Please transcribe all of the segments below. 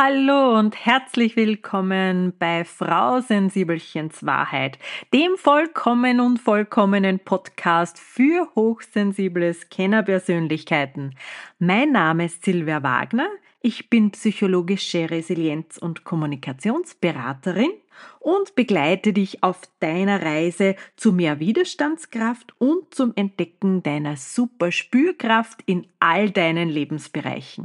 Hallo und herzlich willkommen bei Frau Sensibelchens Wahrheit, dem vollkommenen Podcast für hochsensible Scannerpersönlichkeiten. Mein Name ist Silvia Wagner, ich bin psychologische Resilienz- und Kommunikationsberaterin und begleite dich auf deiner Reise zu mehr Widerstandskraft und zum Entdecken deiner super Spürkraft in all deinen Lebensbereichen.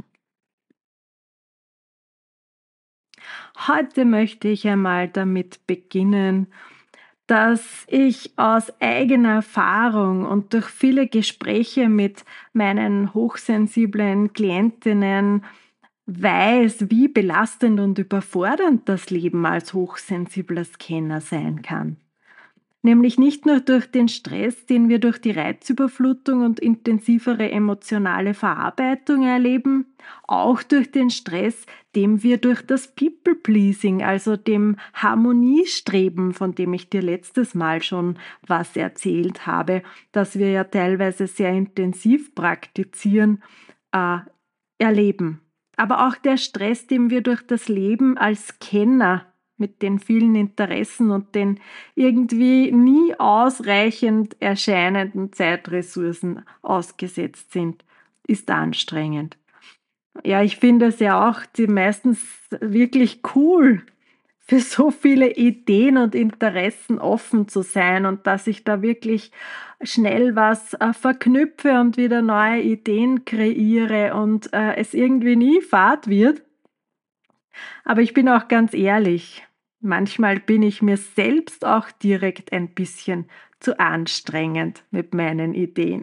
Heute möchte ich einmal damit beginnen, dass ich aus eigener Erfahrung und durch viele Gespräche mit meinen hochsensiblen Klientinnen weiß, wie belastend und überfordernd das Leben als hochsensibler Scanner sein kann. Nämlich nicht nur durch den Stress, den wir durch die Reizüberflutung und intensivere emotionale Verarbeitung erleben, auch durch den Stress, den wir durch das People-Pleasing, also dem Harmoniestreben, von dem ich dir letztes Mal schon was erzählt habe, das wir ja teilweise sehr intensiv praktizieren, erleben. Aber auch der Stress, den wir durch das Leben als Kenner mit den vielen Interessen und den irgendwie nie ausreichend erscheinenden Zeitressourcen ausgesetzt sind, ist anstrengend. Ja, ich finde es ja auch meistens wirklich cool, für so viele Ideen und Interessen offen zu sein und dass ich da wirklich schnell was verknüpfe und wieder neue Ideen kreiere und es irgendwie nie fad wird. Aber ich bin auch ganz ehrlich, manchmal bin ich mir selbst auch direkt ein bisschen zu anstrengend mit meinen Ideen.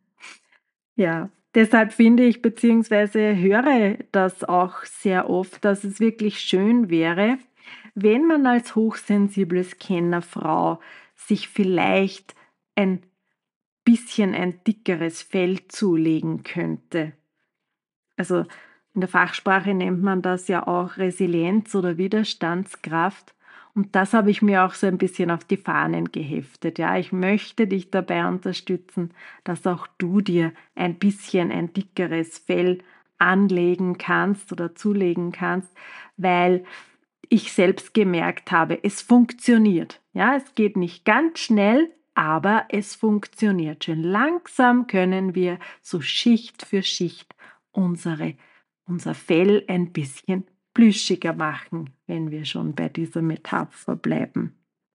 Ja, deshalb finde ich beziehungsweise höre das auch sehr oft, dass es wirklich schön wäre, wenn man als hochsensibles Kennerfrau sich vielleicht ein bisschen ein dickeres Fell zulegen könnte. Also in der Fachsprache nennt man das ja auch Resilienz oder Widerstandskraft. Und das habe ich mir auch so ein bisschen auf die Fahnen geheftet. Ja, ich möchte dich dabei unterstützen, dass auch du dir ein bisschen ein dickeres Fell anlegen kannst oder zulegen kannst, weil ich selbst gemerkt habe, es funktioniert. Ja, es geht nicht ganz schnell, aber es funktioniert. Schön langsam können wir so Schicht für Schicht unser Fell ein bisschen plüschiger machen, wenn wir schon bei dieser Metapher bleiben.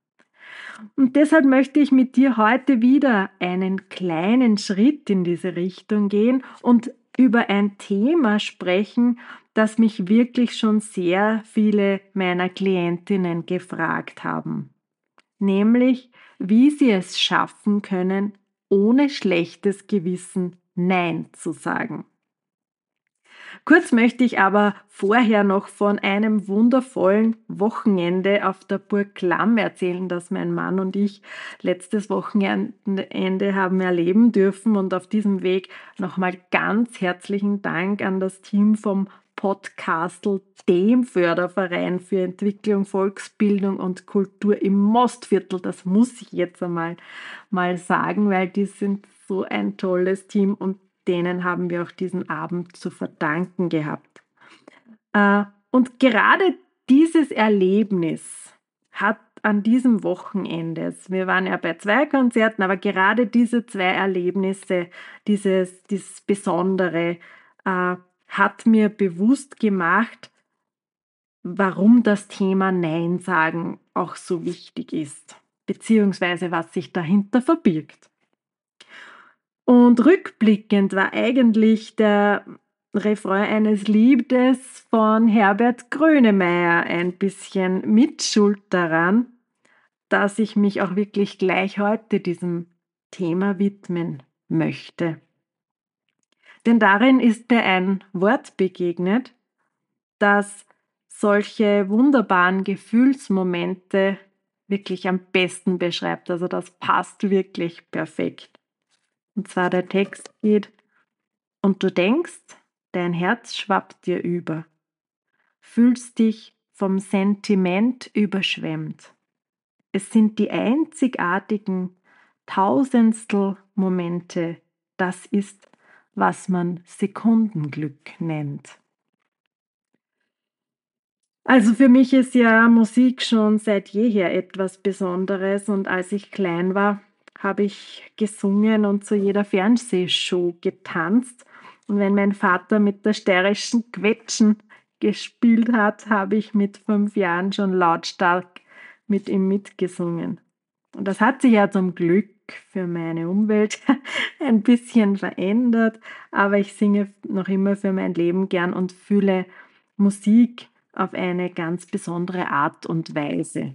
Und deshalb möchte ich mit dir heute wieder einen kleinen Schritt in diese Richtung gehen und über ein Thema sprechen, das mich wirklich schon sehr viele meiner Klientinnen gefragt haben. Nämlich, wie sie es schaffen können, ohne schlechtes Gewissen Nein zu sagen. Kurz möchte ich aber vorher noch von einem wundervollen Wochenende auf der Burg Klamm erzählen, das mein Mann und ich letztes Wochenende haben erleben dürfen. Und auf diesem Weg nochmal ganz herzlichen Dank an das Team vom Podcastle, dem Förderverein für Entwicklung, Volksbildung und Kultur im Mostviertel. Das muss ich jetzt einmal mal sagen, weil die sind so ein tolles Team und denen haben wir auch diesen Abend zu verdanken gehabt. Und gerade dieses Erlebnis hat an diesem Wochenende, wir waren ja bei 2 Konzerten, aber gerade diese 2 Erlebnisse, dieses Besondere, hat mir bewusst gemacht, warum das Thema Nein sagen auch so wichtig ist, beziehungsweise was sich dahinter verbirgt. Und rückblickend war eigentlich der Refrain eines Liedes von Herbert Grönemeyer ein bisschen Mitschuld daran, dass ich mich auch wirklich gleich heute diesem Thema widmen möchte. Denn darin ist mir ein Wort begegnet, das solche wunderbaren Gefühlsmomente wirklich am besten beschreibt. Also das passt wirklich perfekt. Und zwar der Text geht: Und du denkst, dein Herz schwappt dir über, fühlst dich vom Sentiment überschwemmt. Es sind die einzigartigen Tausendstel Momente, das ist, was man Sekundenglück nennt. Also für mich ist ja Musik schon seit jeher etwas Besonderes und als ich klein war, habe ich gesungen und zu jeder Fernsehshow getanzt. Und wenn mein Vater mit der steirischen Quetschen gespielt hat, habe ich mit 5 Jahren schon lautstark mit ihm mitgesungen. Und das hat sich ja zum Glück für meine Umwelt ein bisschen verändert, aber ich singe noch immer für mein Leben gern und fühle Musik auf eine ganz besondere Art und Weise.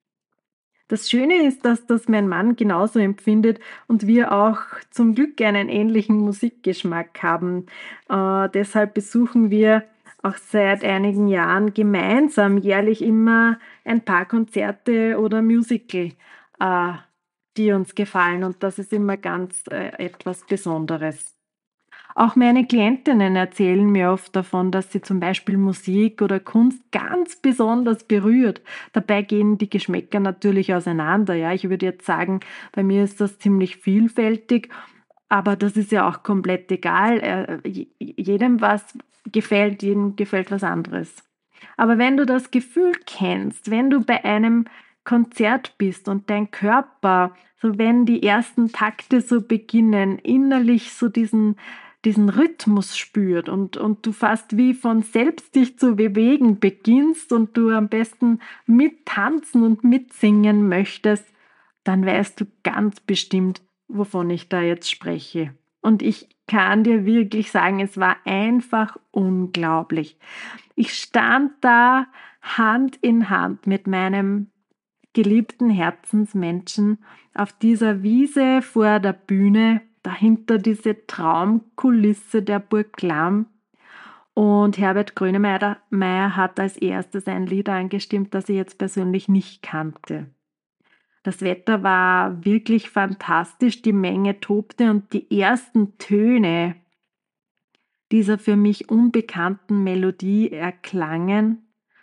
Das Schöne ist, dass das mein Mann genauso empfindet und wir auch zum Glück einen ähnlichen Musikgeschmack haben. Deshalb besuchen wir auch seit einigen Jahren gemeinsam jährlich immer ein paar Konzerte oder Musical, äh, die uns gefallen und das ist immer ganz etwas Besonderes. Auch meine Klientinnen erzählen mir oft davon, dass sie zum Beispiel Musik oder Kunst ganz besonders berührt. Dabei gehen die Geschmäcker natürlich auseinander. Ja, ich würde jetzt sagen, bei mir ist das ziemlich vielfältig, aber das ist ja auch komplett egal. Jedem was gefällt, jedem gefällt was anderes. Aber wenn du das Gefühl kennst, wenn du bei einem Konzert bist und dein Körper, so wenn die ersten Takte so beginnen, innerlich so diesen Rhythmus spürt und du fast wie von selbst dich zu bewegen beginnst und du am besten mittanzen und mitsingen möchtest, dann weißt du ganz bestimmt, wovon ich da jetzt spreche. Und ich kann dir wirklich sagen, es war einfach unglaublich. Ich stand da Hand in Hand mit meinem geliebten Herzensmenschen auf dieser Wiese vor der Bühne, dahinter diese Traumkulisse der Burg Lamm. Und Herbert Grönemeyer hat als erstes ein Lied angestimmt, das ich jetzt persönlich nicht kannte. Das Wetter war wirklich fantastisch, die Menge tobte und die ersten Töne dieser für mich unbekannten Melodie erklangen.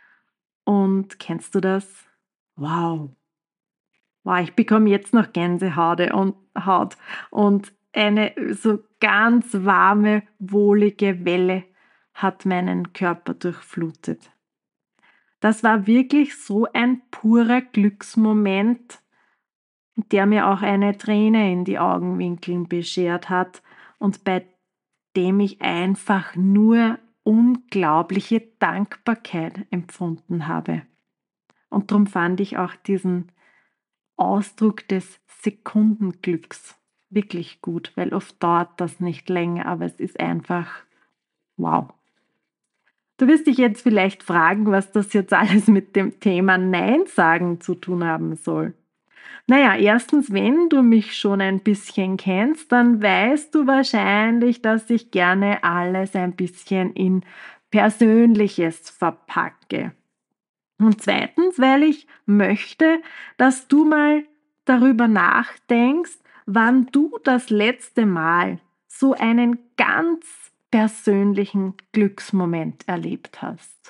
Und kennst du das? Wow. Wow, ich bekomme jetzt noch Gänsehaut und eine so ganz warme, wohlige Welle hat meinen Körper durchflutet. Das war wirklich so ein purer Glücksmoment, der mir auch eine Träne in die Augenwinkeln beschert hat und bei dem ich einfach nur unglaubliche Dankbarkeit empfunden habe. Und darum fand ich auch diesen Ausdruck des Sekundenglücks wirklich gut, weil oft dauert das nicht länger, aber es ist einfach wow. Du wirst dich jetzt vielleicht fragen, was das jetzt alles mit dem Thema Nein sagen zu tun haben soll. Naja, erstens, wenn du mich schon ein bisschen kennst, dann weißt du wahrscheinlich, dass ich gerne alles ein bisschen in Persönliches verpacke. Und zweitens, weil ich möchte, dass du mal darüber nachdenkst, wann du das letzte Mal so einen ganz persönlichen Glücksmoment erlebt hast.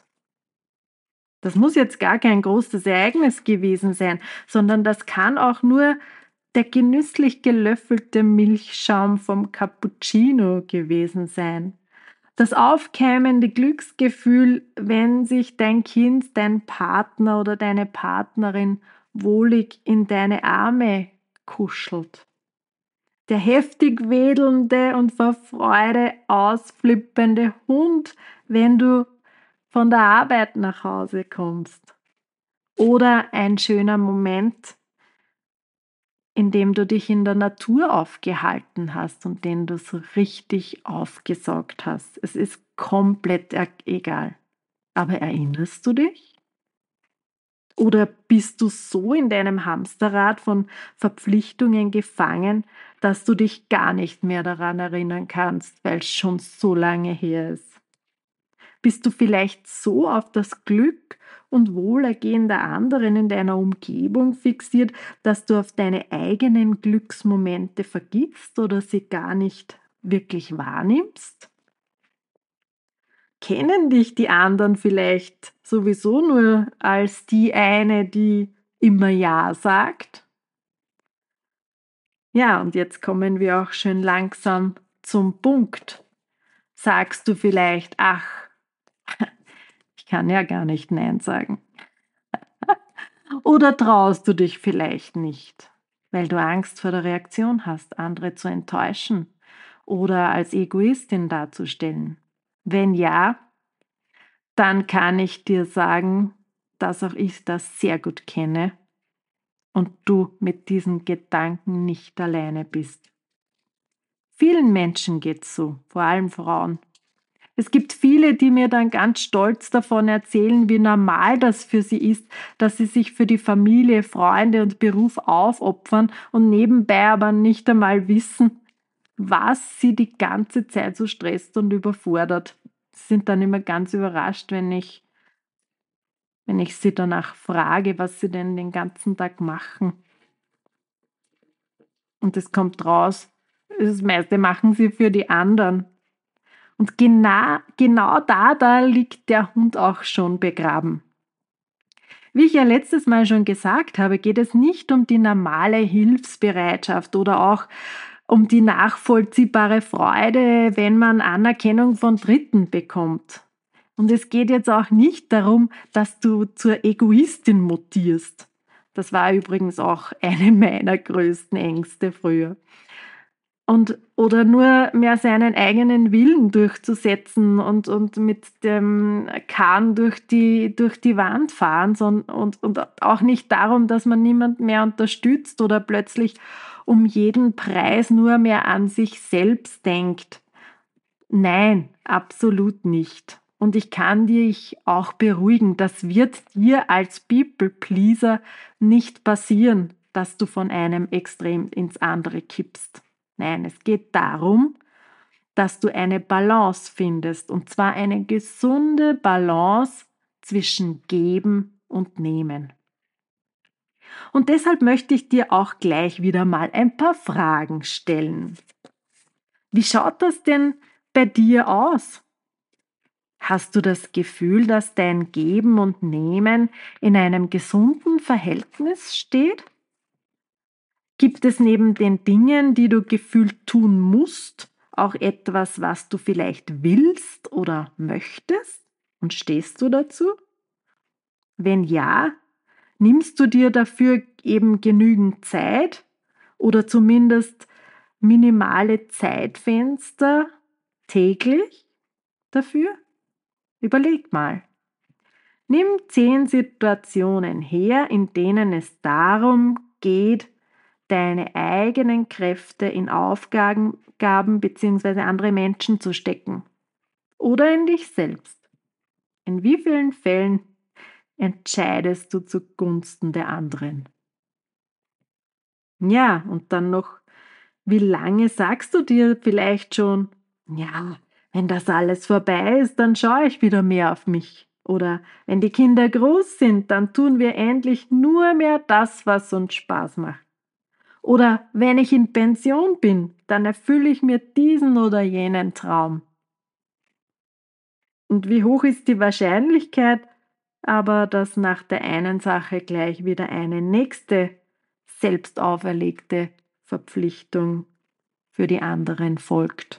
Das muss jetzt gar kein großes Ereignis gewesen sein, sondern das kann auch nur der genüsslich gelöffelte Milchschaum vom Cappuccino gewesen sein. Das aufkeimende Glücksgefühl, wenn sich dein Kind, dein Partner oder deine Partnerin wohlig in deine Arme kuschelt. Der heftig wedelnde und vor Freude ausflippende Hund, wenn du von der Arbeit nach Hause kommst. Oder ein schöner Moment, in dem du dich in der Natur aufgehalten hast und den du so richtig aufgesaugt hast. Es ist komplett egal. Aber erinnerst du dich? Oder bist du so in deinem Hamsterrad von Verpflichtungen gefangen, dass du dich gar nicht mehr daran erinnern kannst, weil es schon so lange her ist? Bist du vielleicht so auf das Glück und Wohlergehen der anderen in deiner Umgebung fixiert, dass du auf deine eigenen Glücksmomente vergisst oder sie gar nicht wirklich wahrnimmst? Kennen dich die anderen vielleicht sowieso nur als die eine, die immer Ja sagt? Ja, und jetzt kommen wir auch schön langsam zum Punkt. Sagst du vielleicht, ach, Ich kann ja gar nicht Nein sagen. Oder traust du dich vielleicht nicht, weil du Angst vor der Reaktion hast, andere zu enttäuschen oder als Egoistin darzustellen? Wenn ja, dann kann ich dir sagen, dass auch ich das sehr gut kenne und du mit diesen Gedanken nicht alleine bist. Vielen Menschen geht's so, vor allem Frauen. Es gibt viele, die mir dann ganz stolz davon erzählen, wie normal das für sie ist, dass sie sich für die Familie, Freunde und Beruf aufopfern und nebenbei aber nicht einmal wissen, was sie die ganze Zeit so stresst und überfordert. Sie sind dann immer ganz überrascht, wenn ich sie danach frage, was sie denn den ganzen Tag machen. Und es kommt raus, das meiste machen sie für die anderen. Und genau da liegt der Hund auch schon begraben. Wie ich ja letztes Mal schon gesagt habe, geht es nicht um die normale Hilfsbereitschaft oder auch um die nachvollziehbare Freude, wenn man Anerkennung von Dritten bekommt. Und es geht jetzt auch nicht darum, dass du zur Egoistin mutierst. Das war übrigens auch eine meiner größten Ängste früher. Oder nur mehr seinen eigenen Willen durchzusetzen und mit dem Kahn durch die Wand fahren und auch nicht darum, dass man niemand mehr unterstützt oder plötzlich um jeden Preis nur mehr an sich selbst denkt. Nein, absolut nicht. Und ich kann dich auch beruhigen, das wird dir als People-Pleaser nicht passieren, dass du von einem Extrem ins andere kippst. Nein, es geht darum, dass du eine Balance findest, und zwar eine gesunde Balance zwischen Geben und Nehmen. Und deshalb möchte ich dir auch gleich wieder mal ein paar Fragen stellen. Wie schaut das denn bei dir aus? Hast du das Gefühl, dass dein Geben und Nehmen in einem gesunden Verhältnis steht? Gibt es neben den Dingen, die du gefühlt tun musst, auch etwas, was du vielleicht willst oder möchtest? Und stehst du dazu? Wenn ja, nimmst du dir dafür eben genügend Zeit oder zumindest minimale Zeitfenster täglich dafür? Überleg mal. Nimm 10 Situationen her, in denen es darum geht, deine eigenen Kräfte in Aufgaben bzw. andere Menschen zu stecken. Oder in dich selbst. In wie vielen Fällen entscheidest du zugunsten der anderen? Ja, und dann noch, wie lange sagst du dir vielleicht schon, ja, wenn das alles vorbei ist, dann schaue ich wieder mehr auf mich. Oder wenn die Kinder groß sind, dann tun wir endlich nur mehr das, was uns Spaß macht. Oder wenn ich in Pension bin, dann erfülle ich mir diesen oder jenen Traum. Und wie hoch ist die Wahrscheinlichkeit aber, dass nach der einen Sache gleich wieder eine nächste selbst auferlegte Verpflichtung für die anderen folgt?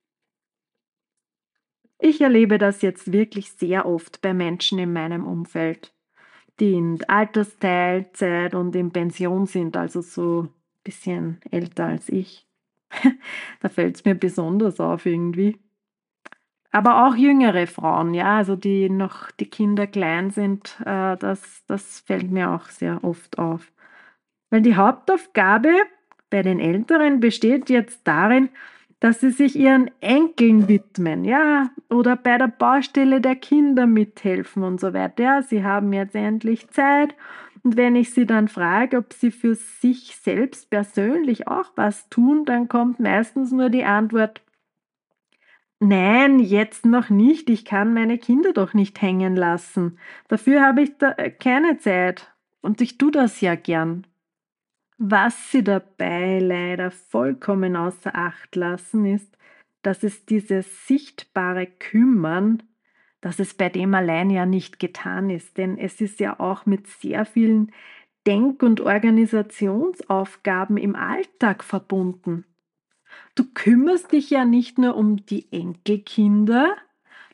Ich erlebe das jetzt wirklich sehr oft bei Menschen in meinem Umfeld, die in Altersteilzeit und in Pension sind, also so ein bisschen älter als ich. Da fällt es mir besonders auf irgendwie. Aber auch jüngere Frauen, ja, also die noch die Kinder klein sind, das fällt mir auch sehr oft auf. Weil die Hauptaufgabe bei den Älteren besteht jetzt darin, dass sie sich ihren Enkeln widmen, ja, oder bei der Baustelle der Kinder mithelfen und so weiter. Ja, sie haben jetzt endlich Zeit. Und wenn ich sie dann frage, ob sie für sich selbst persönlich auch was tun, dann kommt meistens nur die Antwort: Nein, jetzt noch nicht. Ich kann meine Kinder doch nicht hängen lassen. Dafür habe ich da keine Zeit. Und ich tue das ja gern. Was sie dabei leider vollkommen außer Acht lassen, ist, dass es dieses sichtbare Kümmern, dass es bei dem allein ja nicht getan ist. Denn es ist ja auch mit sehr vielen Denk- und Organisationsaufgaben im Alltag verbunden. Du kümmerst dich ja nicht nur um die Enkelkinder,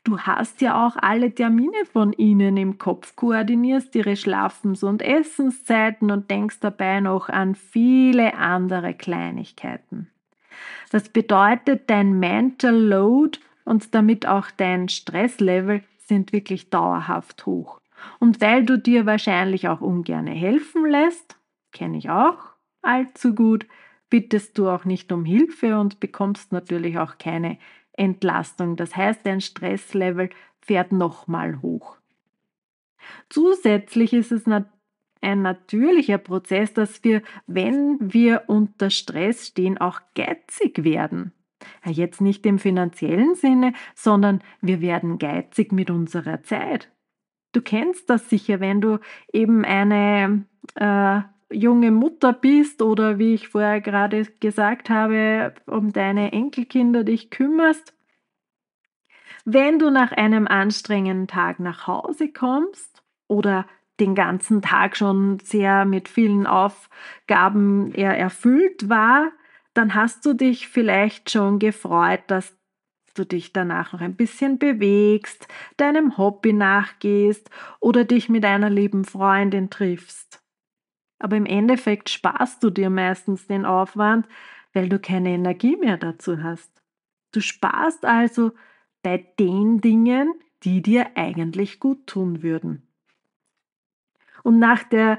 Du hast ja auch alle Termine von ihnen im Kopf, koordinierst ihre Schlafens- und Essenszeiten und denkst dabei noch an viele andere Kleinigkeiten. Das bedeutet, dein Mental Load und damit auch dein Stresslevel sind wirklich dauerhaft hoch. Und weil du dir wahrscheinlich auch ungern helfen lässt, kenne ich auch allzu gut, bittest du auch nicht um Hilfe und bekommst natürlich auch keine Entlastung. Das heißt, dein Stresslevel fährt nochmal hoch. Zusätzlich ist es ein natürlicher Prozess, dass wir, wenn wir unter Stress stehen, auch geizig werden. Ja, jetzt nicht im finanziellen Sinne, sondern wir werden geizig mit unserer Zeit. Du kennst das sicher, wenn du eben eine junge Mutter bist oder wie ich vorher gerade gesagt habe, um deine Enkelkinder dich kümmerst. Wenn du nach einem anstrengenden Tag nach Hause kommst oder den ganzen Tag schon sehr mit vielen Aufgaben erfüllt war, dann hast du dich vielleicht schon gefreut, dass du dich danach noch ein bisschen bewegst, deinem Hobby nachgehst oder dich mit einer lieben Freundin triffst. Aber im Endeffekt sparst du dir meistens den Aufwand, weil du keine Energie mehr dazu hast. Du sparst also bei den Dingen, die dir eigentlich gut tun würden. Und nach der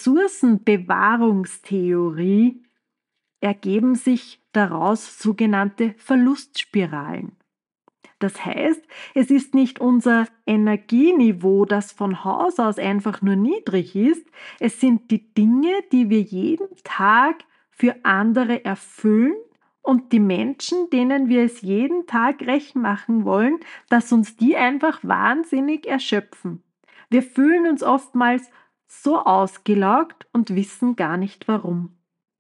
Ressourcenbewahrungstheorie ergeben sich daraus sogenannte Verlustspiralen. Das heißt, es ist nicht unser Energieniveau, das von Haus aus einfach nur niedrig ist, es sind die Dinge, die wir jeden Tag für andere erfüllen und die Menschen, denen wir es jeden Tag recht machen wollen, dass uns die einfach wahnsinnig erschöpfen. Wir fühlen uns oftmals so ausgelaugt und wissen gar nicht warum.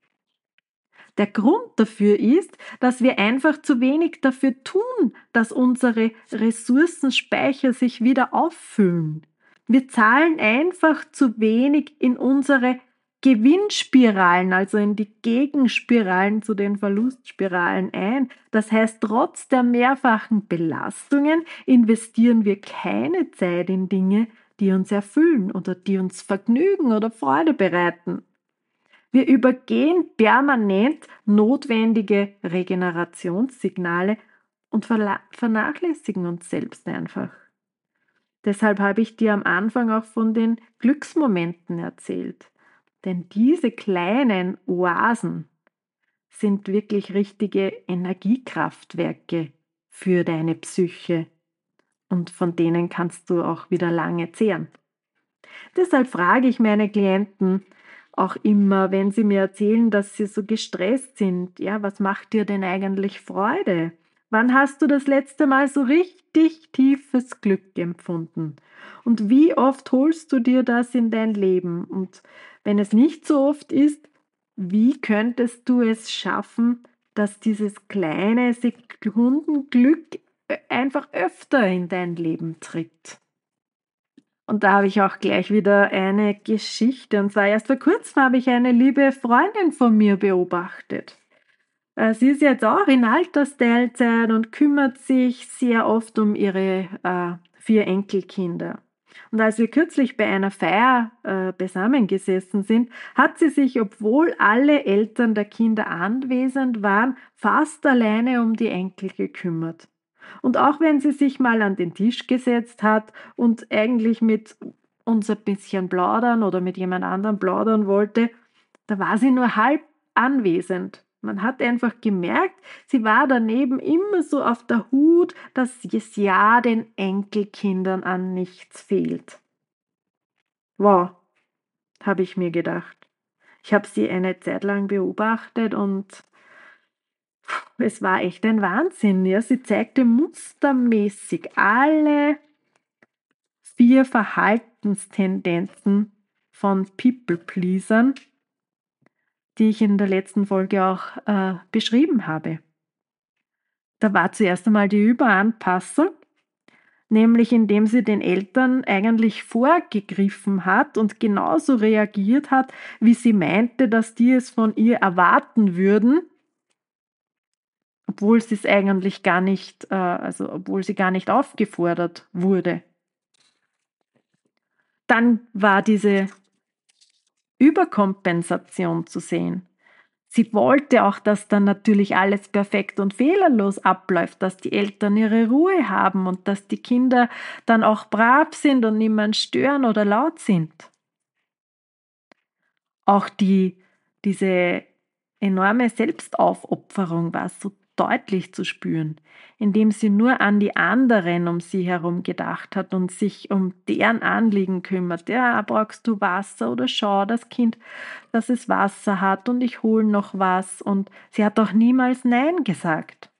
Der Grund dafür ist, dass wir einfach zu wenig dafür tun, dass unsere Ressourcenspeicher sich wieder auffüllen. Wir zahlen einfach zu wenig in unsere Gewinnspiralen, also in die Gegenspiralen zu den Verlustspiralen ein. Das heißt, trotz der mehrfachen Belastungen investieren wir keine Zeit in Dinge, die uns erfüllen oder die uns Vergnügen oder Freude bereiten. Wir übergehen permanent notwendige Regenerationssignale und vernachlässigen uns selbst einfach. Deshalb habe ich dir am Anfang auch von den Glücksmomenten erzählt. Denn diese kleinen Oasen sind wirklich richtige Energiekraftwerke für deine Psyche und von denen kannst du auch wieder lange zehren. Deshalb frage ich meine Klienten auch immer, wenn sie mir erzählen, dass sie so gestresst sind, ja, was macht dir denn eigentlich Freude? Wann hast du das letzte Mal so richtig tiefes Glück empfunden? Und wie oft holst du dir das in dein Leben? Und wenn es nicht so oft ist, wie könntest du es schaffen, dass dieses kleine Sekundenglück einfach öfter in dein Leben tritt? Und da habe ich auch gleich wieder eine Geschichte. Und zwar erst vor kurzem habe ich eine liebe Freundin von mir beobachtet. Sie ist jetzt auch in Altersteilzeit und kümmert sich sehr oft um ihre 4 Enkelkinder. Und als wir kürzlich bei einer Feier beisammen gesessen sind, hat sie sich, obwohl alle Eltern der Kinder anwesend waren, fast alleine um die Enkel gekümmert. Und auch wenn sie sich mal an den Tisch gesetzt hat und eigentlich mit uns ein bisschen plaudern oder mit jemand anderem plaudern wollte, da war sie nur halb anwesend. Man hat einfach gemerkt, sie war daneben immer so auf der Hut, dass es ja den Enkelkindern an nichts fehlt. Wow, habe ich mir gedacht. Ich habe sie eine Zeit lang beobachtet und es war echt ein Wahnsinn. Ja? Sie zeigte mustermäßig alle 4 Verhaltenstendenzen von People-Pleasern, die ich in der letzten Folge auch beschrieben habe. Da war zuerst einmal die Überanpassung, nämlich indem sie den Eltern eigentlich vorgegriffen hat und genauso reagiert hat, wie sie meinte, dass die es von ihr erwarten würden. obwohl sie es eigentlich gar nicht, also obwohl sie gar nicht aufgefordert wurde. Dann war diese Überkompensation zu sehen. Sie wollte auch, dass dann natürlich alles perfekt und fehlerlos abläuft, dass die Eltern ihre Ruhe haben und dass die Kinder dann auch brav sind und niemand stören oder laut sind. Auch diese enorme Selbstaufopferung war so deutlich zu spüren, indem sie nur an die anderen um sie herum gedacht hat und sich um deren Anliegen kümmert. Ja, brauchst du Wasser oder schau das Kind, dass es Wasser hat und ich hole noch was. Und sie hat auch niemals Nein gesagt.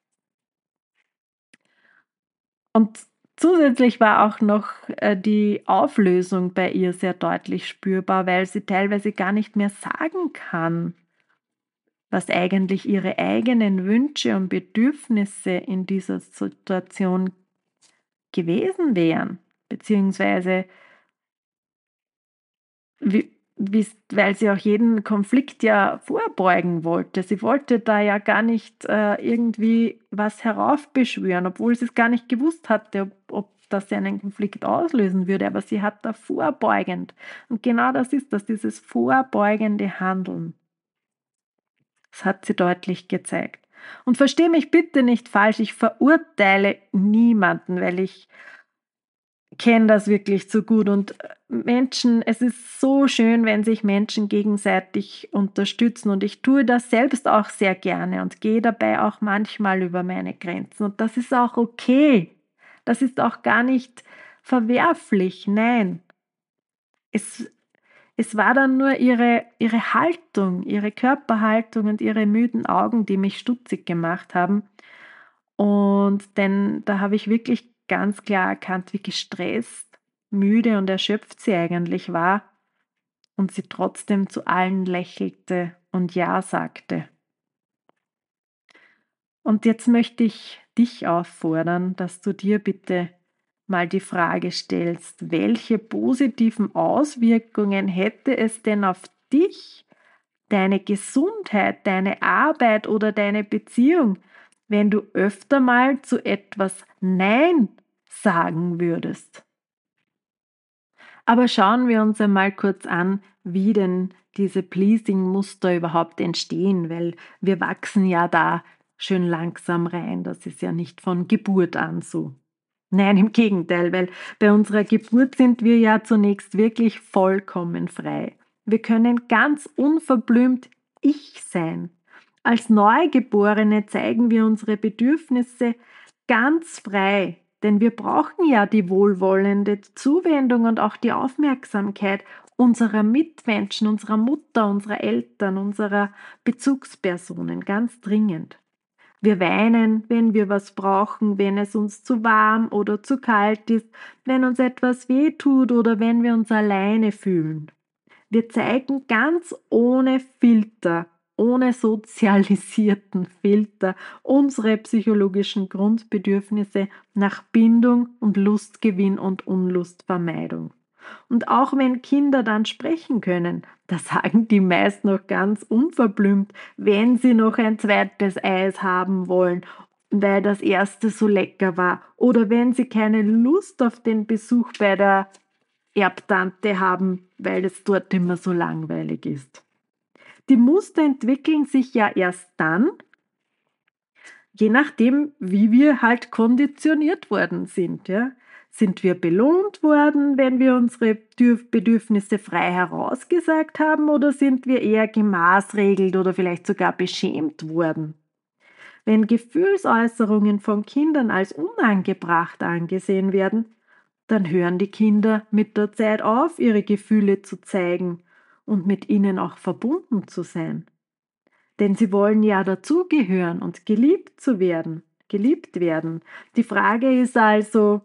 Und zusätzlich war auch noch die Auflösung bei ihr sehr deutlich spürbar, weil sie teilweise gar nicht mehr sagen kann, was eigentlich ihre eigenen Wünsche und Bedürfnisse in dieser Situation gewesen wären, beziehungsweise weil sie auch jeden Konflikt ja vorbeugen wollte. Sie wollte da ja gar nicht irgendwie was heraufbeschwören, obwohl sie es gar nicht gewusst hatte, ob das einen Konflikt auslösen würde, aber sie hat da vorbeugend. Und genau das ist das, dieses vorbeugende Handeln. Das hat sie deutlich gezeigt. Und verstehe mich bitte nicht falsch, ich verurteile niemanden, weil ich kenne das wirklich zu gut. Und Menschen, es ist so schön, wenn sich Menschen gegenseitig unterstützen. Und ich tue das selbst auch sehr gerne und gehe dabei auch manchmal über meine Grenzen. Und das ist auch okay. Das ist auch gar nicht verwerflich. Nein. Es, es war dann nur ihre Haltung, ihre Körperhaltung und ihre müden Augen, die mich stutzig gemacht haben. Und denn da habe ich wirklich ganz klar erkannt, wie gestresst, müde und erschöpft sie eigentlich war und sie trotzdem zu allen lächelte und Ja sagte. Und jetzt möchte ich dich auffordern, dass du dir bitte mal die Frage stellst, welche positiven Auswirkungen hätte es denn auf dich, deine Gesundheit, deine Arbeit oder deine Beziehung, wenn du öfter mal zu etwas Nein sagen würdest? Aber schauen wir uns einmal kurz an, wie denn diese Pleasing-Muster überhaupt entstehen, weil wir wachsen ja da schön langsam rein. Das ist ja nicht von Geburt an so. Nein, im Gegenteil, weil bei unserer Geburt sind wir ja zunächst wirklich vollkommen frei. Wir können ganz unverblümt ich sein. Als Neugeborene zeigen wir unsere Bedürfnisse ganz frei, denn wir brauchen ja die wohlwollende Zuwendung und auch die Aufmerksamkeit unserer Mitmenschen, unserer Mutter, unserer Eltern, unserer Bezugspersonen ganz dringend. Wir weinen, wenn wir was brauchen, wenn es uns zu warm oder zu kalt ist, wenn uns etwas wehtut oder wenn wir uns alleine fühlen. Wir zeigen ganz ohne Filter, ohne sozialisierten Filter unsere psychologischen Grundbedürfnisse nach Bindung und Lustgewinn und Unlustvermeidung. Und auch wenn Kinder dann sprechen können, da sagen die meist noch ganz unverblümt, wenn sie noch ein zweites Eis haben wollen, weil das erste so lecker war, oder wenn sie keine Lust auf den Besuch bei der Erbtante haben, weil es dort immer so langweilig ist. Die Muster entwickeln sich ja erst dann, je nachdem, wie wir halt konditioniert worden sind. Ja? Sind wir belohnt worden, wenn wir unsere Bedürfnisse frei herausgesagt haben, oder sind wir eher gemaßregelt oder vielleicht sogar beschämt worden? Wenn Gefühlsäußerungen von Kindern als unangebracht angesehen werden, dann hören die Kinder mit der Zeit auf, ihre Gefühle zu zeigen und mit ihnen auch verbunden zu sein. Denn sie wollen ja dazugehören und geliebt werden. Die Frage ist also,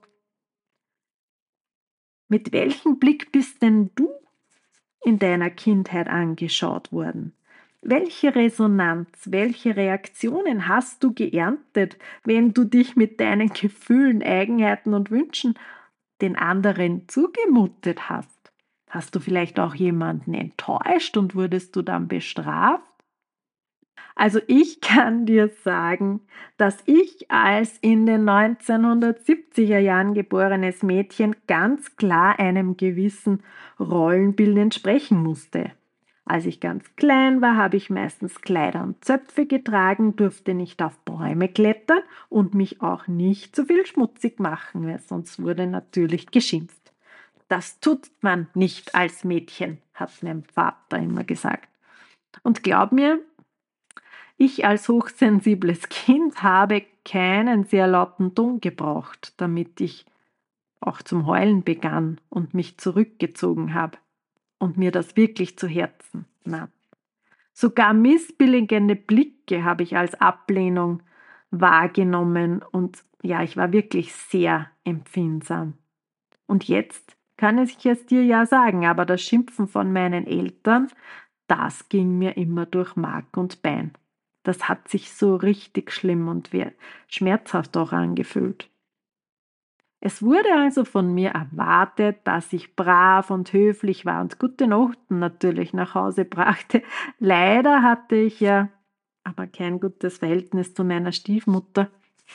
mit welchem Blick bist denn du in deiner Kindheit angeschaut worden? Welche Resonanz, welche Reaktionen hast du geerntet, wenn du dich mit deinen Gefühlen, Eigenheiten und Wünschen den anderen zugemutet hast? Hast du vielleicht auch jemanden enttäuscht und wurdest du dann bestraft? Also ich kann dir sagen, dass ich als in den 1970er Jahren geborenes Mädchen ganz klar einem gewissen Rollenbild entsprechen musste. Als ich ganz klein war, habe ich meistens Kleider und Zöpfe getragen, durfte nicht auf Bäume klettern und mich auch nicht so viel schmutzig machen, weil sonst wurde natürlich geschimpft. Das tut man nicht als Mädchen, hat mein Vater immer gesagt. Und glaub mir, ich als hochsensibles Kind habe keinen sehr lauten Ton gebraucht, damit ich auch zum Heulen begann und mich zurückgezogen habe und mir das wirklich zu Herzen nahm. Sogar missbilligende Blicke habe ich als Ablehnung wahrgenommen und ja, ich war wirklich sehr empfindsam. Und jetzt kann ich es dir ja sagen, aber das Schimpfen von meinen Eltern, das ging mir immer durch Mark und Bein. Das hat sich so richtig schlimm und schmerzhaft auch angefühlt. Es wurde also von mir erwartet, dass ich brav und höflich war und gute Noten natürlich nach Hause brachte. Leider hatte ich ja aber kein gutes Verhältnis zu meiner Stiefmutter.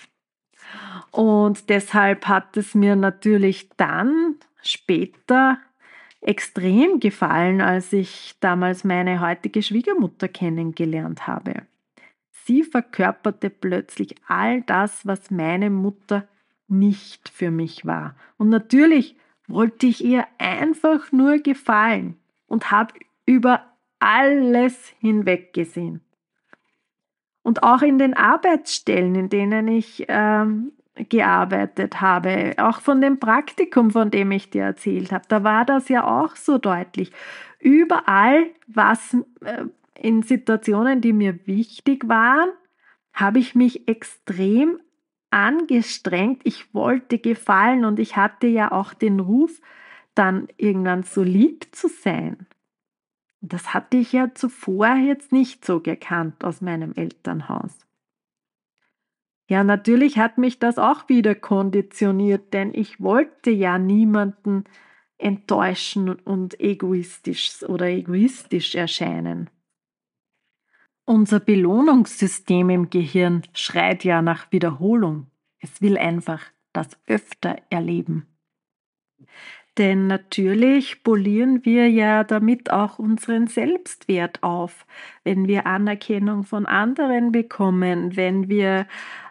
Und deshalb hat es mir natürlich dann später extrem gefallen, als ich damals meine heutige Schwiegermutter kennengelernt habe. Sie verkörperte plötzlich all das, was meine Mutter nicht für mich war. Und natürlich wollte ich ihr einfach nur gefallen und habe über alles hinweggesehen. Und auch in den Arbeitsstellen, in denen ich gearbeitet habe, auch von dem Praktikum, von dem ich dir erzählt habe, da war das ja auch so deutlich. Überall, was in Situationen, die mir wichtig waren, habe ich mich extrem angestrengt. Ich wollte gefallen und ich hatte ja auch den Ruf, dann irgendwann so lieb zu sein. Das hatte ich ja zuvor jetzt nicht so gekannt aus meinem Elternhaus. Ja, natürlich hat mich das auch wieder konditioniert, denn ich wollte ja niemanden enttäuschen und egoistisch erscheinen. Unser Belohnungssystem im Gehirn schreit ja nach Wiederholung. Es will einfach das öfter erleben. Denn natürlich polieren wir ja damit auch unseren Selbstwert auf, wenn wir Anerkennung von anderen bekommen, wenn wir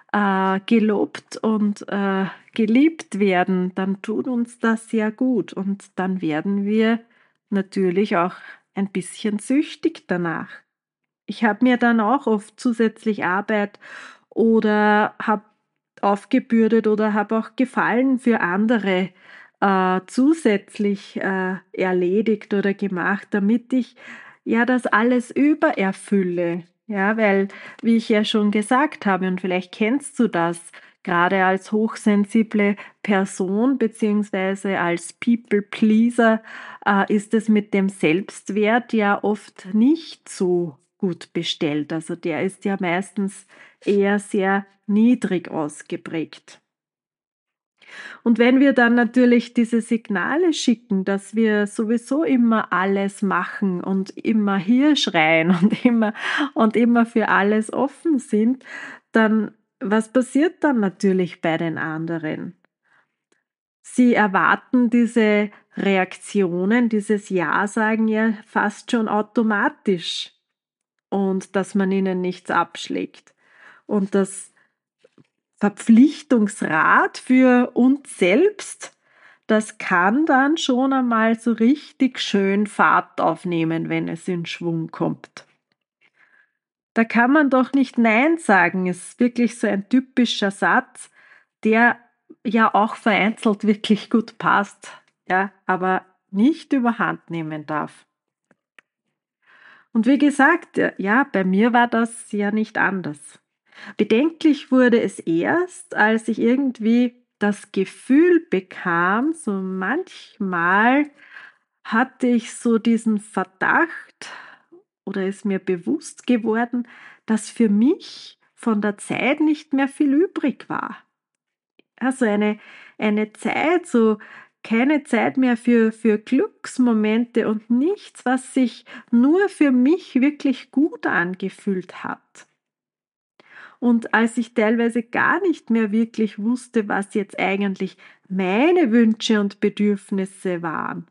gelobt und geliebt werden, dann tut uns das sehr gut und dann werden wir natürlich auch ein bisschen süchtig danach. Ich habe mir dann auch oft zusätzlich Arbeit oder habe aufgebürdet oder habe auch Gefallen für andere zusätzlich erledigt oder gemacht, damit ich ja das alles übererfülle. Ja, weil, wie ich ja schon gesagt habe, und vielleicht kennst du das, gerade als hochsensible Person beziehungsweise als People-Pleaser ist es mit dem Selbstwert ja oft nicht so gut bestellt. Also der ist ja meistens eher sehr niedrig ausgeprägt. Und wenn wir dann natürlich diese Signale schicken, dass wir sowieso immer alles machen und immer hier schreien und immer für alles offen sind, dann was passiert dann natürlich bei den anderen? Sie erwarten diese Reaktionen, dieses Ja-Sagen ja fast schon automatisch und dass man ihnen nichts abschlägt. Und das Verpflichtungsrad für uns selbst, das kann dann schon einmal so richtig schön Fahrt aufnehmen, wenn es in Schwung kommt. Da kann man doch nicht Nein sagen, ist wirklich so ein typischer Satz, der ja auch vereinzelt wirklich gut passt, ja, aber nicht überhand nehmen darf. Und wie gesagt, ja, bei mir war das ja nicht anders. Bedenklich wurde es erst, als ich irgendwie das Gefühl bekam, so manchmal hatte ich so diesen Verdacht oder ist mir bewusst geworden, dass für mich von der Zeit nicht mehr viel übrig war. Also eine Zeit, so keine Zeit mehr für Glücksmomente und nichts, was sich nur für mich wirklich gut angefühlt hat. Und als ich teilweise gar nicht mehr wirklich wusste, was jetzt eigentlich meine Wünsche und Bedürfnisse waren.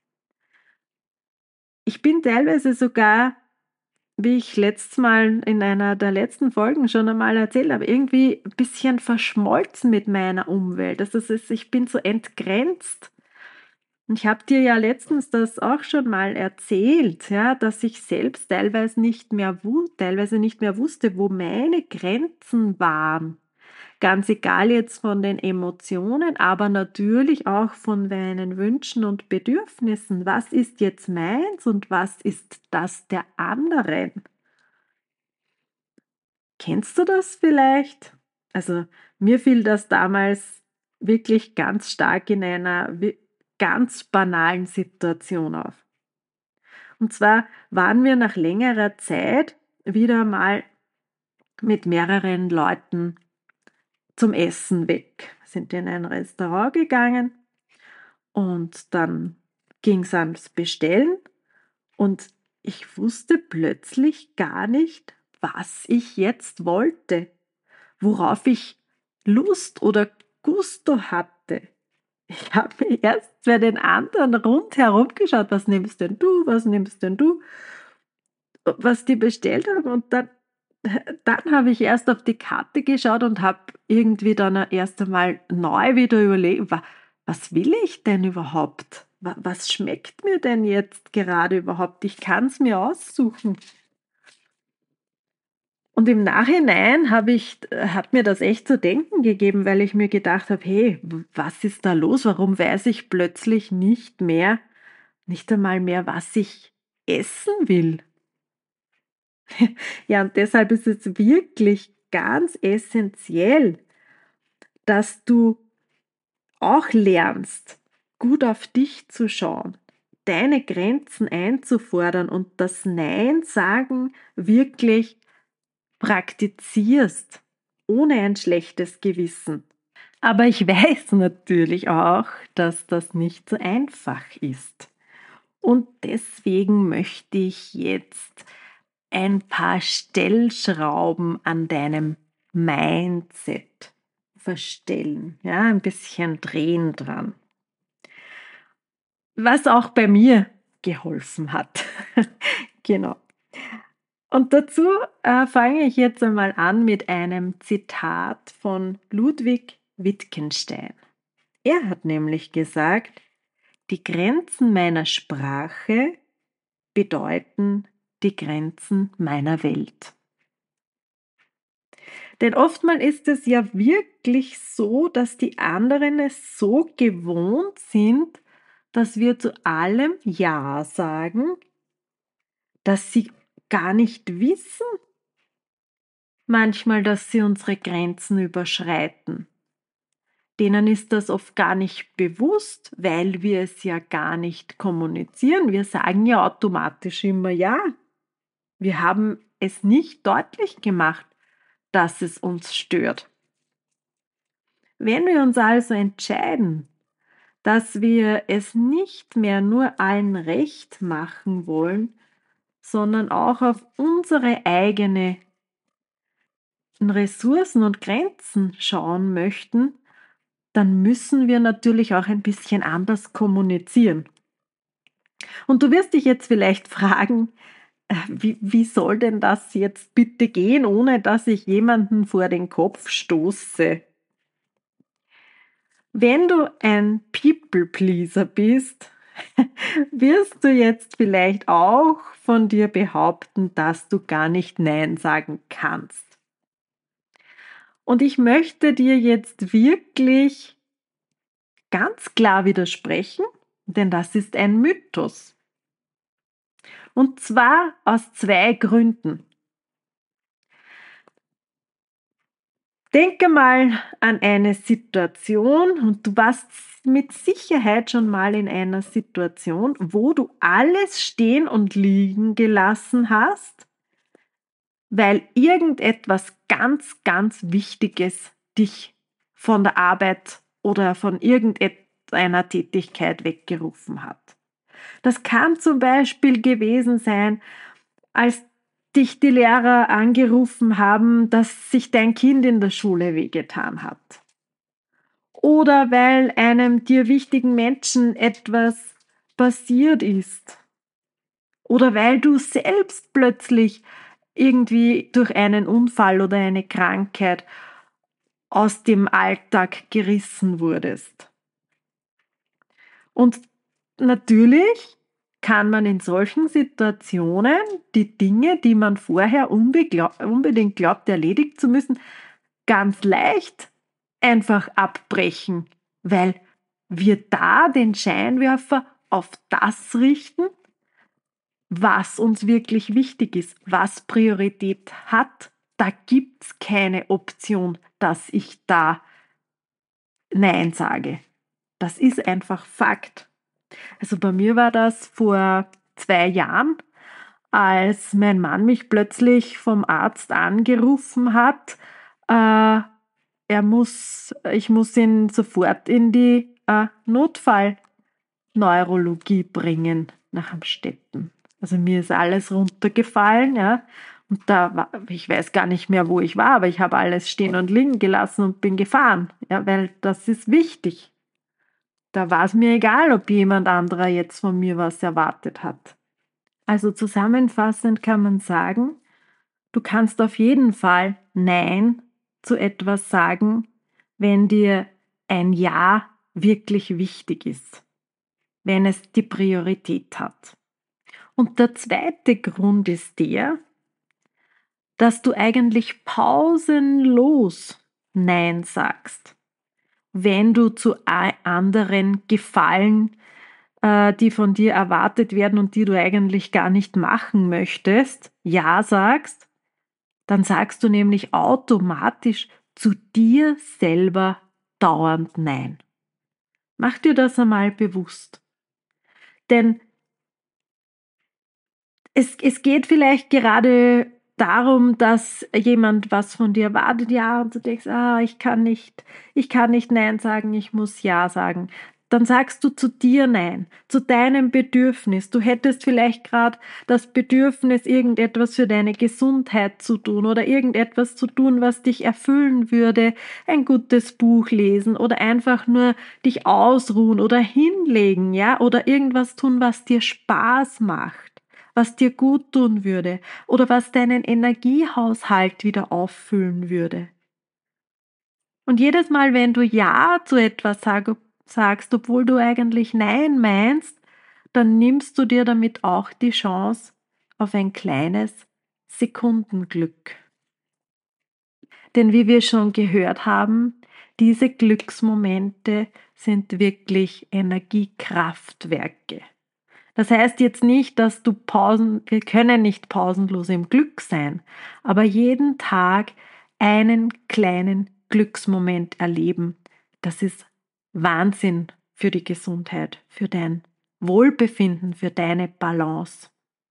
Ich bin teilweise sogar, wie ich letztes Mal in einer der letzten Folgen schon einmal erzählt habe, irgendwie ein bisschen verschmolzen mit meiner Umwelt. Ich bin so entgrenzt. Und ich habe dir ja letztens das auch schon mal erzählt, ja, dass ich selbst teilweise nicht mehr wusste, wo meine Grenzen waren. Ganz egal jetzt von den Emotionen, aber natürlich auch von meinen Wünschen und Bedürfnissen. Was ist jetzt meins und was ist das der anderen? Kennst du das vielleicht? Also mir fiel das damals wirklich ganz stark in einer ganz banalen Situation auf. Und zwar waren wir nach längerer Zeit wieder mal mit mehreren Leuten zum Essen weg. Wir sind in ein Restaurant gegangen und dann ging es ans Bestellen und ich wusste plötzlich gar nicht, was ich jetzt wollte, worauf ich Lust oder Gusto hatte. Ich habe mir erst bei den anderen rundherum geschaut, was nimmst denn du, was nimmst denn du, was die bestellt haben und dann habe ich erst auf die Karte geschaut und habe irgendwie dann erst einmal neu wieder überlegt, was will ich denn überhaupt? Was schmeckt mir denn jetzt gerade überhaupt? Ich kann es mir aussuchen. Und im Nachhinein hat mir das echt zu denken gegeben, weil ich mir gedacht habe, hey, was ist da los? Warum weiß ich plötzlich nicht einmal mehr, was ich essen will? Ja, und deshalb ist es wirklich ganz essentiell, dass du auch lernst, gut auf dich zu schauen, deine Grenzen einzufordern und das Nein sagen wirklich praktizierst, ohne ein schlechtes Gewissen. Aber ich weiß natürlich auch, dass das nicht so einfach ist. Und deswegen möchte ich jetzt ein paar Stellschrauben an deinem Mindset verstellen, ja, ein bisschen drehen dran. Was auch bei mir geholfen hat. Genau. Und dazu fange ich jetzt einmal an mit einem Zitat von Ludwig Wittgenstein. Er hat nämlich gesagt, die Grenzen meiner Sprache bedeuten die Grenzen meiner Welt. Denn oftmals ist es ja wirklich so, dass die anderen es so gewohnt sind, dass wir zu allem Ja sagen, dass sie gar nicht wissen, manchmal, dass sie unsere Grenzen überschreiten. Denen ist das oft gar nicht bewusst, weil wir es ja gar nicht kommunizieren. Wir sagen ja automatisch immer Ja. Wir haben es nicht deutlich gemacht, dass es uns stört. Wenn wir uns also entscheiden, dass wir es nicht mehr nur allen recht machen wollen, sondern auch auf unsere eigenen Ressourcen und Grenzen schauen möchten, dann müssen wir natürlich auch ein bisschen anders kommunizieren. Und du wirst dich jetzt vielleicht fragen, wie soll denn das jetzt bitte gehen, ohne dass ich jemanden vor den Kopf stoße? Wenn du ein People-Pleaser bist, wirst du jetzt vielleicht auch von dir behaupten, dass du gar nicht Nein sagen kannst. Und ich möchte dir jetzt wirklich ganz klar widersprechen, denn das ist ein Mythos. Und zwar aus zwei Gründen. Denke mal an eine Situation und du warst mit Sicherheit schon mal in einer Situation, wo du alles stehen und liegen gelassen hast, weil irgendetwas ganz, ganz Wichtiges dich von der Arbeit oder von einer Tätigkeit weggerufen hat. Das kann zum Beispiel gewesen sein, als dich die Lehrer angerufen haben, dass sich dein Kind in der Schule wehgetan hat. Oder weil einem dir wichtigen Menschen etwas passiert ist. Oder weil du selbst plötzlich irgendwie durch einen Unfall oder eine Krankheit aus dem Alltag gerissen wurdest. Und natürlich kann man in solchen Situationen die Dinge, die man vorher unbedingt glaubt, erledigt zu müssen, ganz leicht einfach abbrechen, weil wir da den Scheinwerfer auf das richten, was uns wirklich wichtig ist, was Priorität hat. Da gibt es keine Option, dass ich da Nein sage. Das ist einfach Fakt. Also bei mir war das vor 2 Jahren, als mein Mann mich plötzlich vom Arzt angerufen hat, ich muss ihn sofort in die Notfallneurologie bringen nach Amstetten. Also mir ist alles runtergefallen, ja. Und ich weiß gar nicht mehr, wo ich war, aber ich habe alles stehen und liegen gelassen und bin gefahren, ja, weil das ist wichtig. Da war es mir egal, ob jemand anderer jetzt von mir was erwartet hat. Also zusammenfassend kann man sagen, du kannst auf jeden Fall Nein zu etwas sagen, wenn dir ein Ja wirklich wichtig ist, wenn es die Priorität hat. Und der zweite Grund ist der, dass du eigentlich pausenlos Nein sagst, wenn du zu anderen Gefallen, die von dir erwartet werden und die du eigentlich gar nicht machen möchtest, Ja sagst, dann sagst du nämlich automatisch zu dir selber dauernd Nein. Mach dir das einmal bewusst. Denn es geht vielleicht gerade darum, dass jemand was von dir erwartet, ja, und du denkst, ich kann nicht Nein sagen, ich muss Ja sagen. Dann sagst du zu dir Nein, zu deinem Bedürfnis. Du hättest vielleicht gerade das Bedürfnis, irgendetwas für deine Gesundheit zu tun oder irgendetwas zu tun, was dich erfüllen würde, ein gutes Buch lesen oder einfach nur dich ausruhen oder hinlegen, ja, oder irgendwas tun, was dir Spaß macht, was dir gut tun würde oder was deinen Energiehaushalt wieder auffüllen würde. Und jedes Mal, wenn du Ja zu etwas sagst, obwohl du eigentlich Nein meinst, dann nimmst du dir damit auch die Chance auf ein kleines Sekundenglück. Denn wie wir schon gehört haben, diese Glücksmomente sind wirklich Energiekraftwerke. Das heißt jetzt nicht, dass wir können nicht pausenlos im Glück sein, aber jeden Tag einen kleinen Glücksmoment erleben. Das ist Wahnsinn für die Gesundheit, für dein Wohlbefinden, für deine Balance.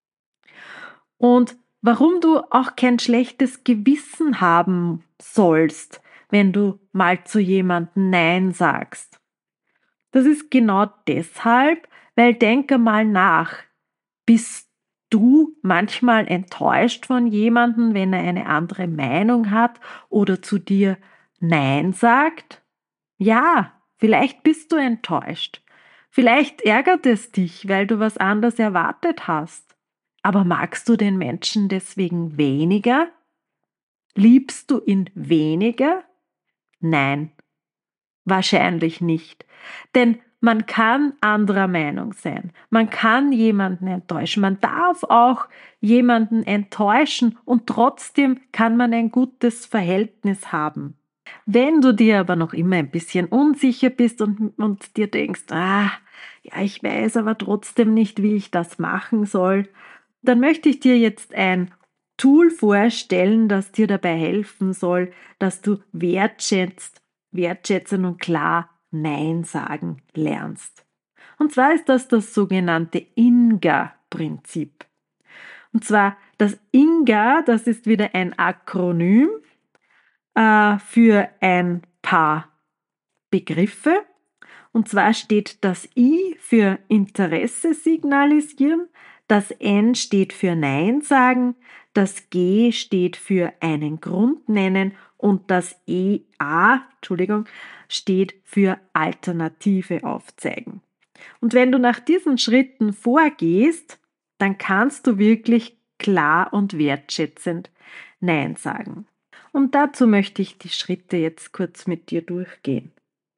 Und warum du auch kein schlechtes Gewissen haben sollst, wenn du mal zu jemandem Nein sagst. Das ist genau deshalb, weil denke mal nach, bist du manchmal enttäuscht von jemandem, wenn er eine andere Meinung hat oder zu dir Nein sagt? Ja, vielleicht bist du enttäuscht. Vielleicht ärgert es dich, weil du was anderes erwartet hast. Aber magst du den Menschen deswegen weniger? Liebst du ihn weniger? Nein, wahrscheinlich nicht. Denn man kann anderer Meinung sein. Man kann jemanden enttäuschen. Man darf auch jemanden enttäuschen und trotzdem kann man ein gutes Verhältnis haben. Wenn du dir aber noch immer ein bisschen unsicher bist und dir denkst, ja, ich weiß aber trotzdem nicht, wie ich das machen soll, dann möchte ich dir jetzt ein Tool vorstellen, das dir dabei helfen soll, dass du wertschätzen und klar Nein sagen lernst. Und zwar ist das sogenannte INGA-Prinzip. Und zwar das INGA, das ist wieder ein Akronym für ein paar Begriffe. Und zwar steht das I für Interesse signalisieren, das N steht für Nein sagen, das G steht für einen Grund nennen und das steht für Alternative aufzeigen. Und wenn du nach diesen Schritten vorgehst, dann kannst du wirklich klar und wertschätzend Nein sagen. Und dazu möchte ich die Schritte jetzt kurz mit dir durchgehen.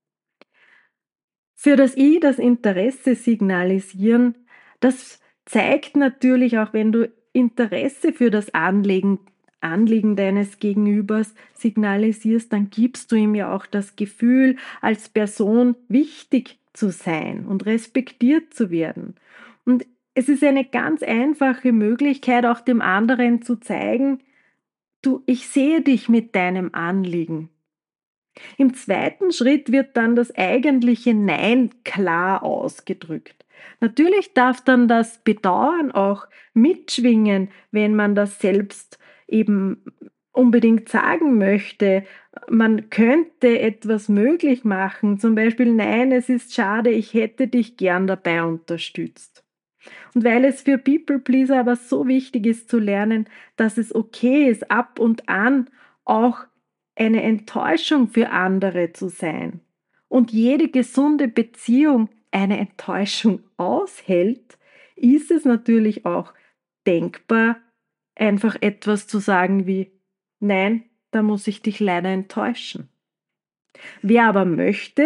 Für das I, das Interesse signalisieren, das zeigt natürlich auch, wenn du Interesse für das Anliegen deines Gegenübers signalisierst, dann gibst du ihm ja auch das Gefühl, als Person wichtig zu sein und respektiert zu werden. Und es ist eine ganz einfache Möglichkeit, auch dem anderen zu zeigen, du, ich sehe dich mit deinem Anliegen. Im zweiten Schritt wird dann das eigentliche Nein klar ausgedrückt. Natürlich darf dann das Bedauern auch mitschwingen, wenn man das selbst eben unbedingt sagen möchte. Man könnte etwas möglich machen, zum Beispiel, nein, es ist schade, ich hätte dich gern dabei unterstützt. Und weil es für People Pleaser aber so wichtig ist zu lernen, dass es okay ist, ab und an auch eine Enttäuschung für andere zu sein und jede gesunde Beziehung eine Enttäuschung aushält, ist es natürlich auch denkbar, einfach etwas zu sagen wie, nein, da muss ich dich leider enttäuschen. Wer aber möchte,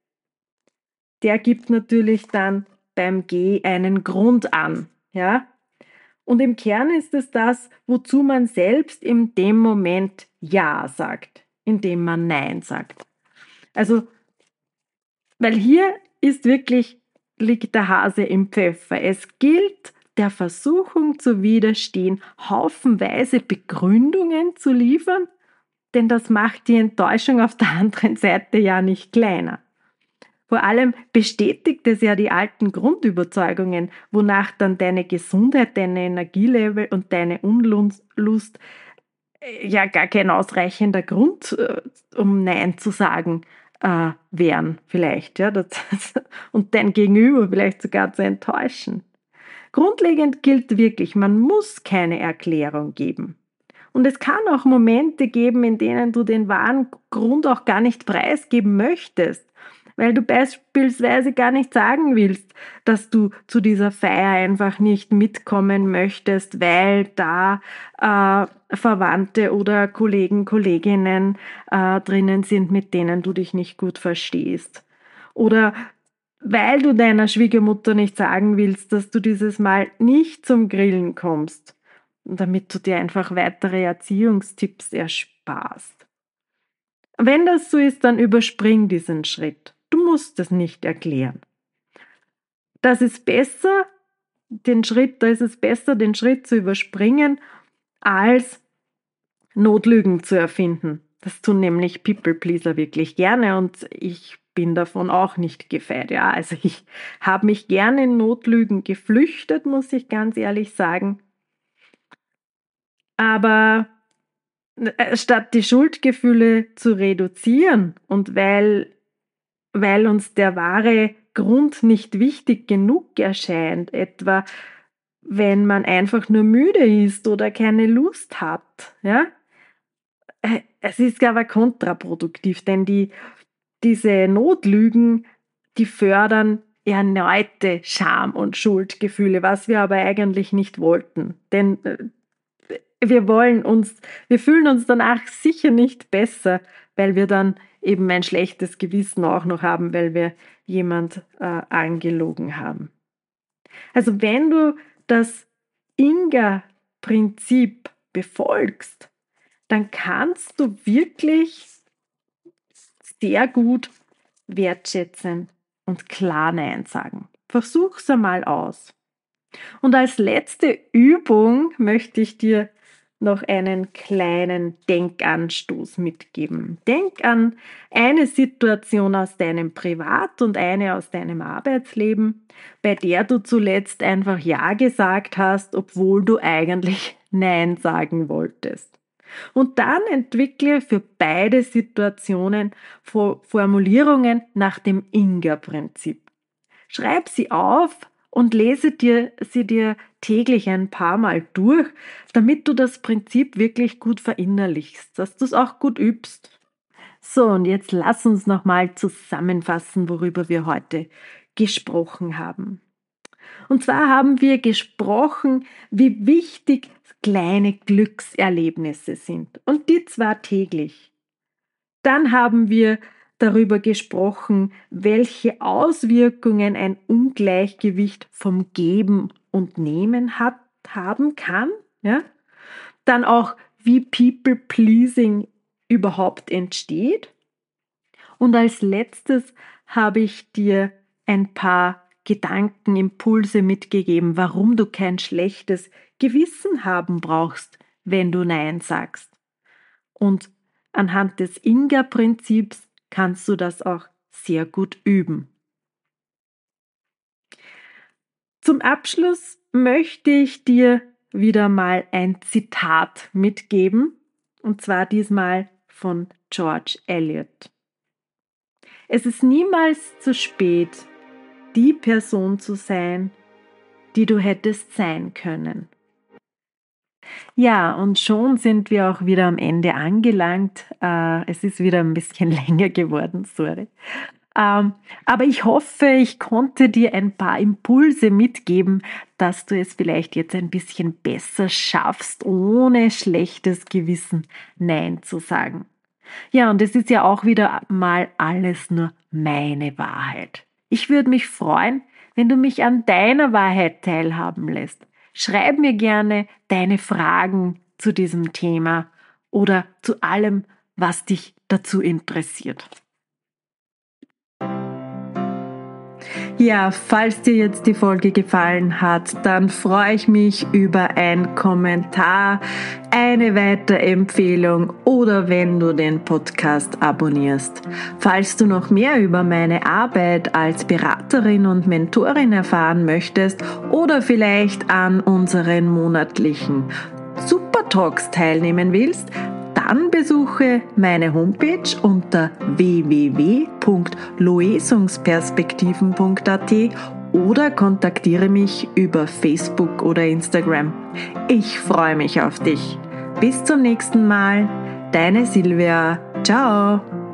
der gibt natürlich dann beim G einen Grund an, ja? Und im Kern ist es das, wozu man selbst in dem Moment Ja sagt, indem man Nein sagt. Also, weil hier liegt der Hase im Pfeffer. Es gilt, der Versuchung zu widerstehen, haufenweise Begründungen zu liefern, denn das macht die Enttäuschung auf der anderen Seite ja nicht kleiner. Vor allem bestätigt es ja die alten Grundüberzeugungen, wonach dann deine Gesundheit, deine Energielevel und deine Unlust ja gar kein ausreichender Grund, um Nein zu sagen, wären vielleicht. Ja, und dein Gegenüber vielleicht sogar zu enttäuschen. Grundlegend gilt wirklich, man muss keine Erklärung geben. Und es kann auch Momente geben, in denen du den wahren Grund auch gar nicht preisgeben möchtest, weil du beispielsweise gar nicht sagen willst, dass du zu dieser Feier einfach nicht mitkommen möchtest, weil da Verwandte oder Kollegen, Kolleginnen drinnen sind, mit denen du dich nicht gut verstehst. Oder weil du deiner Schwiegermutter nicht sagen willst, dass du dieses Mal nicht zum Grillen kommst, damit du dir einfach weitere Erziehungstipps ersparst. Wenn das so ist, dann überspring diesen Schritt. Du musst es nicht erklären. Da ist es besser, den Schritt zu überspringen, als Notlügen zu erfinden. Das tun nämlich People-Pleaser wirklich gerne und ich bin davon auch nicht gefeit. Ja, also ich habe mich gerne in Notlügen geflüchtet, muss ich ganz ehrlich sagen. Aber statt die Schuldgefühle zu reduzieren und weil uns der wahre Grund nicht wichtig genug erscheint, etwa wenn man einfach nur müde ist oder keine Lust hat, ja, es ist aber kontraproduktiv, denn diese Notlügen, die fördern erneute Scham- und Schuldgefühle, was wir aber eigentlich nicht wollten. Denn wir fühlen uns danach sicher nicht besser, weil wir dann eben ein schlechtes Gewissen auch noch haben, weil wir jemand angelogen haben. Also wenn du das Inga-Prinzip befolgst, dann kannst du wirklich sehr gut wertschätzen und klar Nein sagen. Versuch's einmal aus. Und als letzte Übung möchte ich dir noch einen kleinen Denkanstoß mitgeben. Denk an eine Situation aus deinem Privat- und eine aus deinem Arbeitsleben, bei der du zuletzt einfach Ja gesagt hast, obwohl du eigentlich Nein sagen wolltest. Und dann entwickle für beide Situationen Formulierungen nach dem Inga-Prinzip. Schreib sie auf und lese sie dir täglich ein paar Mal durch, damit du das Prinzip wirklich gut verinnerlichst, dass du es auch gut übst. So, und jetzt lass uns nochmal zusammenfassen, worüber wir heute gesprochen haben. Und zwar haben wir gesprochen, wie wichtig kleine Glückserlebnisse sind. Und die zwar täglich. Dann haben wir darüber gesprochen, welche Auswirkungen ein Ungleichgewicht vom Geben und Nehmen haben kann. Ja? Dann auch, wie People-Pleasing überhaupt entsteht. Und als letztes habe ich dir ein paar Gedankenimpulse mitgegeben, warum du kein schlechtes Gewissen haben brauchst, wenn du Nein sagst. Und anhand des Inga-Prinzips kannst du das auch sehr gut üben. Zum Abschluss möchte ich dir wieder mal ein Zitat mitgeben, und zwar diesmal von George Eliot. Es ist niemals zu spät, die Person zu sein, die du hättest sein können. Ja, und schon sind wir auch wieder am Ende angelangt. Es ist wieder ein bisschen länger geworden, sorry. Aber ich hoffe, ich konnte dir ein paar Impulse mitgeben, dass du es vielleicht jetzt ein bisschen besser schaffst, ohne schlechtes Gewissen Nein zu sagen. Ja, und es ist ja auch wieder mal alles nur meine Wahrheit. Ich würde mich freuen, wenn du mich an deiner Wahrheit teilhaben lässt. Schreib mir gerne deine Fragen zu diesem Thema oder zu allem, was dich dazu interessiert. Ja, falls dir jetzt die Folge gefallen hat, dann freue ich mich über einen Kommentar, eine Weiterempfehlung oder wenn du den Podcast abonnierst. Falls du noch mehr über meine Arbeit als Beraterin und Mentorin erfahren möchtest oder vielleicht an unseren monatlichen Supertalks teilnehmen willst, dann besuche meine Homepage unter www.loesungsperspektiven.at oder kontaktiere mich über Facebook oder Instagram. Ich freue mich auf dich. Bis zum nächsten Mal. Deine Silvia. Ciao.